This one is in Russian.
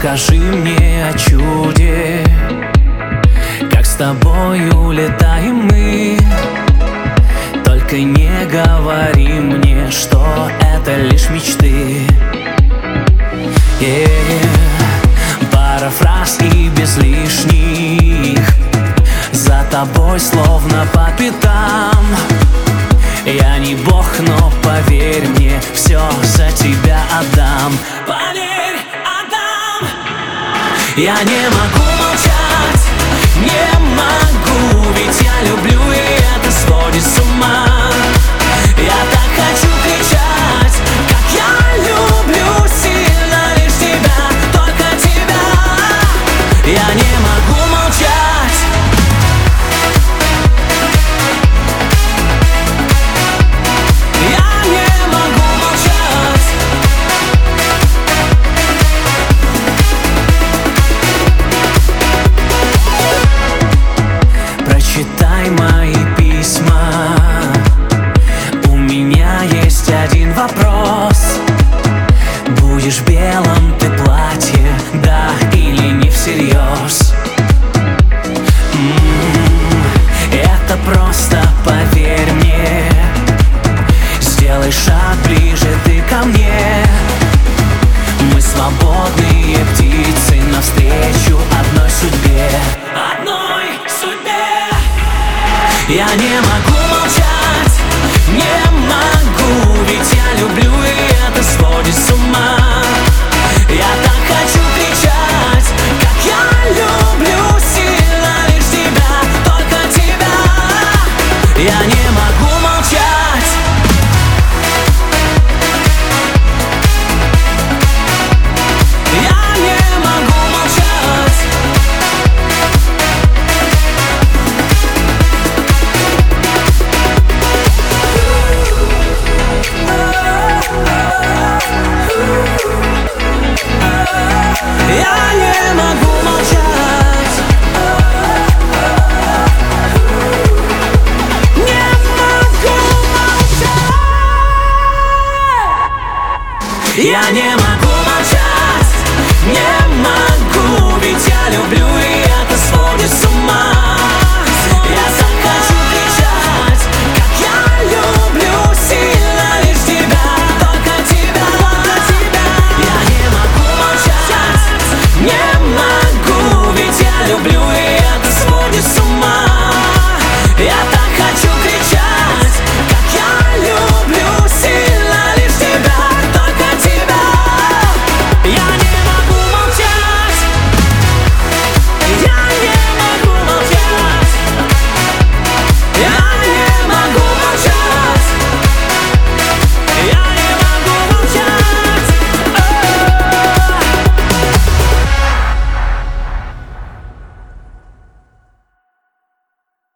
Расскажи мне о чуде, как с тобой улетаем мы. Только не говори мне, что это лишь мечты. Пара фраз и без лишних, за тобой словно по пятам. Я не бог, но поверь мне, все за тебя отдам. Поверь, отдам. Я не могу молчать, не могу, ведь я люблю, и это сводит с ума. Я так хочу кричать, как я люблю сильно лишь тебя, только тебя. Я не могу молчать. Читай мои письма. У меня есть один вопрос. Будешь в белом ты платье, да или не всерьез? Это просто поверь мне. Сделай шаг ближе ты ко мне. Мы свободные птицы навстречу одной судьбе. Одной судьбе. Я не могу молчать, не могу, ведь я люблю, и это сводит с ума. Я так хочу кричать, как я люблю сильно лишь тебя, только тебя. Я не могу молчать. Я не могу молчать. Я не могу молчать. Не могу молчать. Я не могу молчать. Не могу, ведь я люблю.